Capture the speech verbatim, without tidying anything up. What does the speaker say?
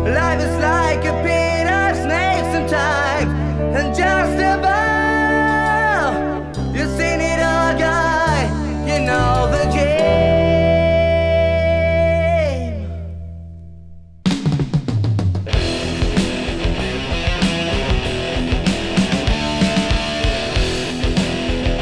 Life is like a pit of snakes sometimes, and just